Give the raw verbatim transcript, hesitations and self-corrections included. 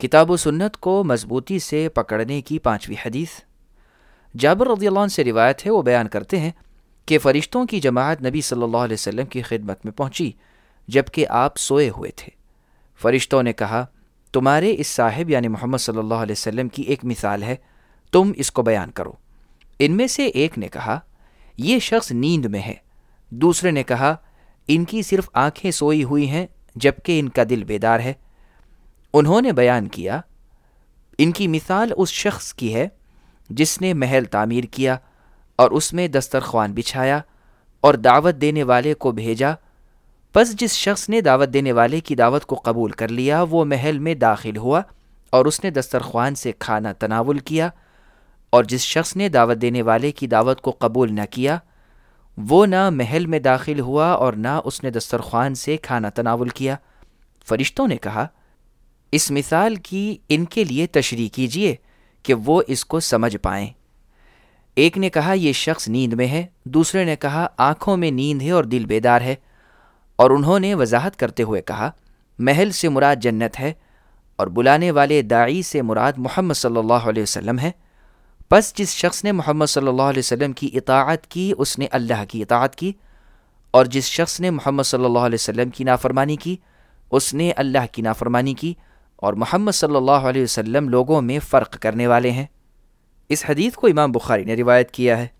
کتاب و سنت کو مضبوطی سے پکڑنے کی پانچویں حدیث۔ جابر رضی اللہ عنہ سے روایت ہے، وہ بیان کرتے ہیں کہ فرشتوں کی جماعت نبی صلی اللہ علیہ وسلم کی خدمت میں پہنچی جبکہ آپ سوئے ہوئے تھے۔ فرشتوں نے کہا، تمہارے اس صاحب یعنی محمد صلی اللہ علیہ وسلم کی ایک مثال ہے، تم اس کو بیان کرو۔ ان میں سے ایک نے کہا، یہ شخص نیند میں ہے۔ دوسرے نے کہا، ان کی صرف آنکھیں سوئی ہوئی ہیں جبکہ ان کا دل بیدار ہے۔ انہوں نے بیان کیا، ان کی مثال اس شخص کی ہے جس نے محل تعمیر کیا اور اس میں دسترخوان بچھایا اور دعوت دینے والے کو بھیجا۔ پس جس شخص نے دعوت دینے والے کی دعوت کو قبول کر لیا وہ محل میں داخل ہوا اور اس نے دسترخوان سے کھانا تناول کیا، اور جس شخص نے دعوت دینے والے کی دعوت کو قبول نہ کیا وہ نہ محل میں داخل ہوا اور نہ اس نے دسترخوان سے کھانا تناول کیا۔ فرشتوں نے کہا، اس مثال کی ان کے لیے تشریح کیجیے کہ وہ اس کو سمجھ پائیں۔ ایک نے کہا، یہ شخص نیند میں ہے۔ دوسرے نے کہا، آنکھوں میں نیند ہے اور دل بیدار ہے۔ اور انہوں نے وضاحت کرتے ہوئے کہا، محل سے مراد جنت ہے اور بلانے والے داعی سے مراد محمد صلی اللہ علیہ وسلم ہے۔ پس جس شخص نے محمد صلی اللہ علیہ وسلم کی اطاعت کی اس نے اللہ کی اطاعت کی، اور جس شخص نے محمد صلی اللہ علیہ وسلم کی نافرمانی کی اس نے اللہ کی نافرمانی کی، اور محمد صلی اللہ علیہ وسلم لوگوں میں فرق کرنے والے ہیں۔ اس حدیث کو امام بخاری نے روایت کیا ہے۔